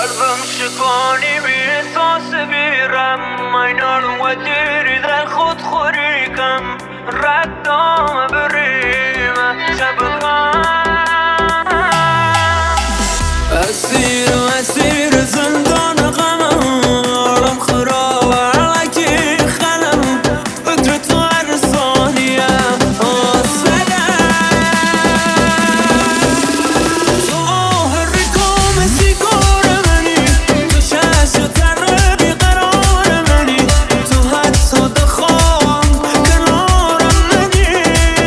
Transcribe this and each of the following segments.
قلبم شکانی بی احساس بیرم اینان و دیری در خود خوری کم ردام بریم شبکم اسیر زندان غمم آرام خراب علکی خلم فکر تو هر ثانیه آسدم تو آهر کام سیگار منی تو شش تر بیقرار منی تو حتی دخوام کنارم منی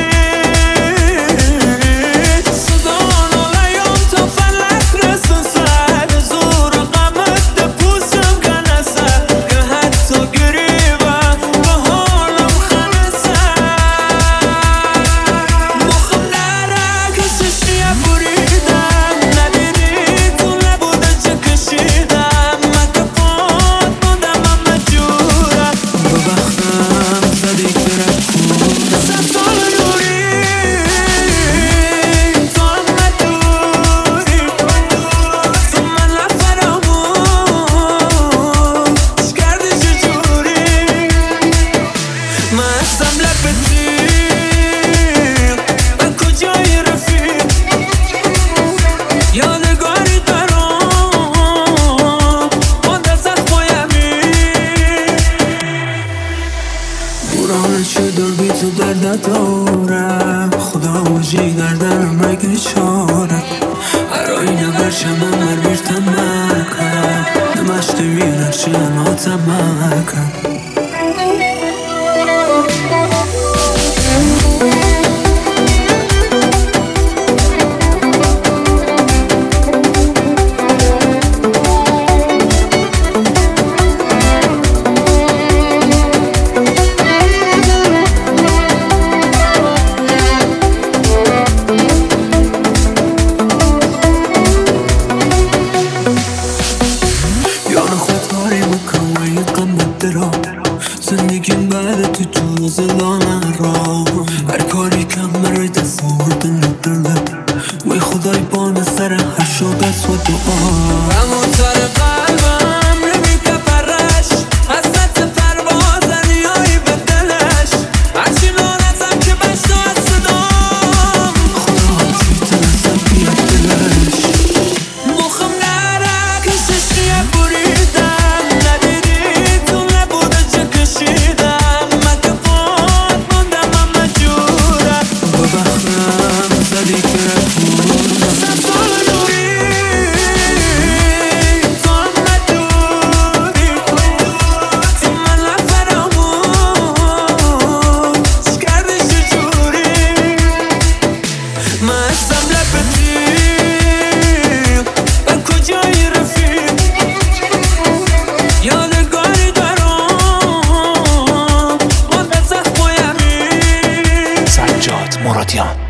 صدا نالیام تا فلک رسن سر زور غمت ده پوسم کنسه که حتی گریبم به حالم خنسه مخم نره کسشیه بریدم ندیدی تو نبوده چه کشیدم من که پاد بودم اما جورم به بختم زدی که رکودم سفال نوری تو هم ندوری تو من نفرمون کردی چجوری من هستم لب تیغ من کجای رفیق یادگاری دارم مانده زخمای امیر بوران شدر بی تو درد دارم خدا وجی گردنم مگه چاره هر آینه برشم مر بیرتم مکن نمشت ویرر چه ناتم مکن زندگیم بعد تو جون زلانه را هر کاری کم برای دست آوردن نداره وی خدای بان سر هر شاقت و دعا همونتر قلبم نمی که پرش حسنت پرواز نیایی به دلش هرچی نارزم که بشتا از صدام خدا هرچی تنسم بیاد دلش مخم نره کسشیه بریدم ندیدی تو نبوده چه کشیدم من که پاد موندم اما جورم به بختم زدی که رکودم سفال نوری تو هم ندوری تو من نفرمون کردی چجوری من هستم لب تیغ من کجای رفیق یادگاری دارم مانده زخمای امیر سجاد مرادیان